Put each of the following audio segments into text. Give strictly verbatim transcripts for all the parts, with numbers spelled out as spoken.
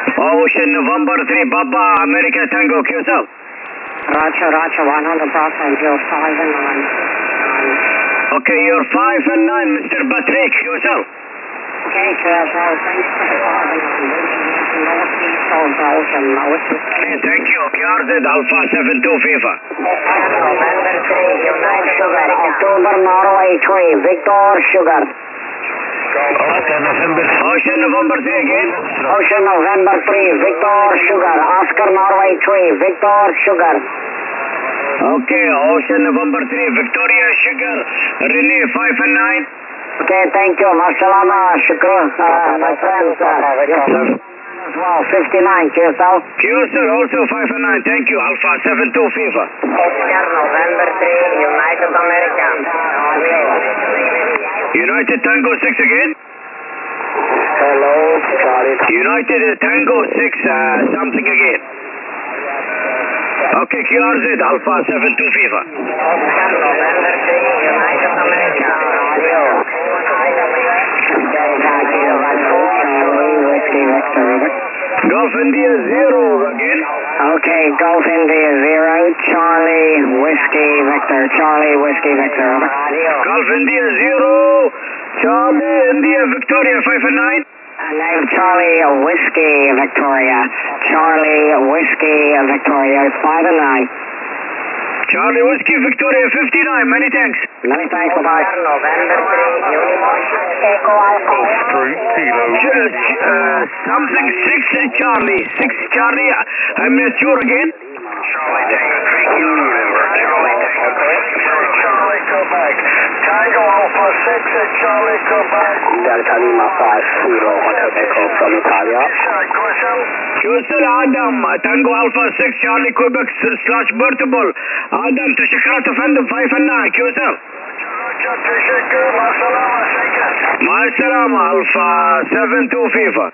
Ocean November three, Papa, America Tango, Q S L. Roger, Roger, one hundred percent, you're five and nine. Okay, you're five and nine, Mister Patrick, Q S L. Okay, Q S L, thanks for the five and nine. Northeast of Belgium, northeast. Okay, thank you. Q R Z Alpha seven two FIFA. November three, United Sugar, October Norway three, Victor Sugar. Ocean November, Ocean November three again. Ocean November three, Victor Sugar, Oscar Norway three, Victor Sugar. Okay, Ocean November three, Victoria Sugar, Rene five and nine. Okay, thank you. Masalama, Shukra, uh, my friends. Uh, as well, fifty-nine, Q S L. Q sir, also five and nine, thank you. Alpha seven two FIFA. Oscar November three, United America. United Tango six again. Hello, Charlie. United Tango six, uh, something again. Okay, Q R Z Alpha seven two FIFA. Oscar November three, United America. Golf India zero again. Okay, Golf India zero, Charlie Whiskey Victor, Charlie Whiskey Victor. Golf India zero, Charlie India Victoria five and nine. And name Charlie Whiskey Victoria, Charlie Whiskey Victoria five and nine. Charlie Whiskey Victoria fifty-nine, many thanks. Many thanks, bye-bye. November three, Echo Alpha. Three kilo. Just, uh, something six Charlie, six Charlie, I'm not sure again. Charlie Tango three kilo November, Charlie Tango three, Charlie Quebec, Tango Alpha six at Charlie Quebec. Delta Lima five zero, Hotel Echo from Italia. Q S L Adam, Tango Alpha six, Charlie Quebec slash Bertable. Adam, تشكرات فندم five and nine, Q S L. مع السلامة Alpha seven two FIFA.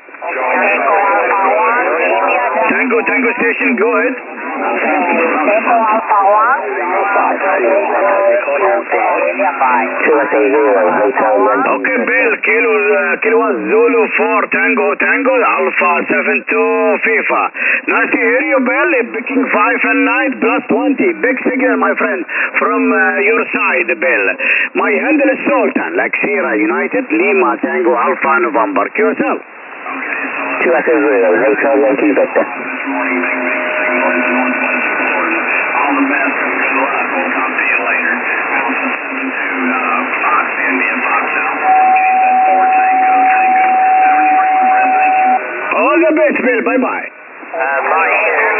Tango, Tango Station, go ahead. Echo Alpha one. Okay, Bill, Kilo, uh, Kilo one Zulu four, Tango, Tango, Alpha seven two FIFA. Nice to hear you, Bill. Picking five and nine plus twenty. Big signal, my friend, from uh, your side, Bill. My handle is Sultan, like Sierra United, Lima, Tango, Alpha, November. Q S L. two S zero, Hotel Yankee Victor. All the best and good luck. We'll talk to you later. Alpha seven two, uh, Fox, India, Fox Alpha, four Tango, Tango. seven three, my friend, thank you. All the best, Bill. Bye-bye. Uh, Mike,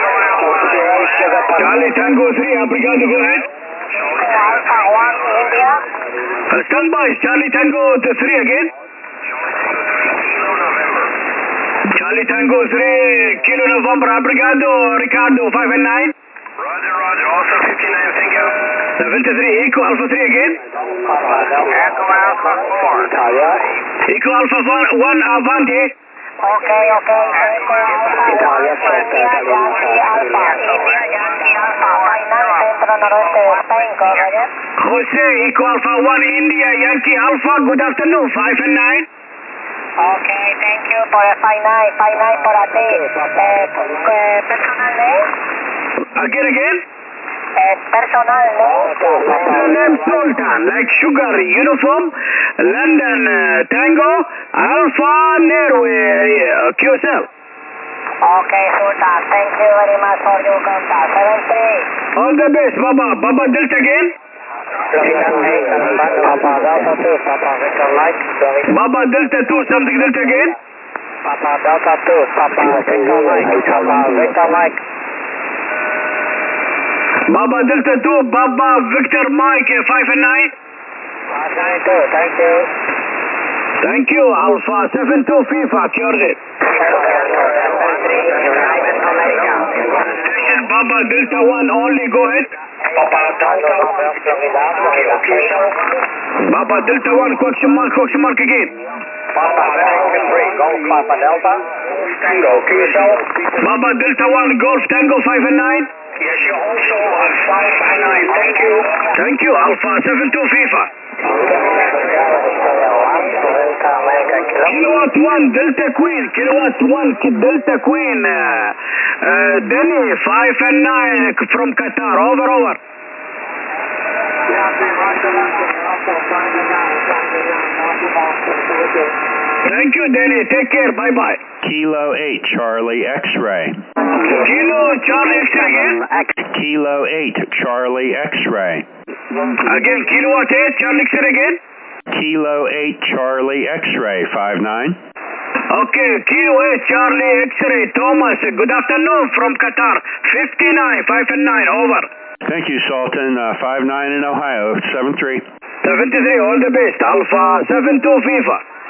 Charlie Tango three, obrigado, go ahead. Alpha one, India. Uh, stand by, Charlie Tango three again. Charlie Tango three, Kilo November, obrigado, Ricardo five and nine. Roger, Roger, also fifty-nine, thank you. seventy-three, Eco Alpha three again. Echo Alpha four. Eco Alpha one, Avanti. Okay, okay. Echo Alpha Italia, India, Yankee Alpha. India, Yankee Alpha. Final Centro Noroeste de Spain, go ahead. Jose, Eco Alpha one, India, Yankee Alpha, good afternoon, five and nine. Okay, thank you for the five nine, five nine for a day. Uh, uh, personal name? Again, again. Uh, personal name? Personal name Sultan, like sugar, uniform, London, uh, Tango, Alpha, Nero, uh, Q S L. Okay, Sultan, thank you very much for your contact. seven three. All the best, Baba. Baba Delta again. Papa Delta two, Papa Victor Mike. Baba Delta two, something Delta again. Papa Delta two, Papa Victor Mike. Papa Victor Mike. Baba Delta two, Baba Victor Mike, five and nine. nine two, thank you. Thank you, Alpha seven two FIFA, cured it. Station Baba Delta one, only go ahead. Papa Delta one, Baba Delta one, question mark, question mark again. Papa Tango three, Golf Papa Delta. Tango, Q S L. Baba Delta one, Golf Tango five and nine. Yes, you also on five and nine, thank you. Thank you, Alpha seven two FIFA. Delta America Kilo. Kilowatt one Delta Queen, Kilowatt one Delta Queen, uh, uh, Delhi five and nine from Qatar, over, over. Thank you, Delhi, take care, bye bye. Kilo eight, Charlie X-ray. Kilo Charlie X-ray again. Kilo eight, Charlie X-ray. Again, Kilowatt eight Charlie X-ray again. Kilo eight, Charlie X-ray, five nine. Okay, Kilo eight Charlie X-ray, Thomas, good afternoon from Qatar, fifty-nine, five and nine, over. Thank you, Sultan. Uh, five nine in Ohio, seven three. seventy-three, all the best, Alpha seven two FIFA.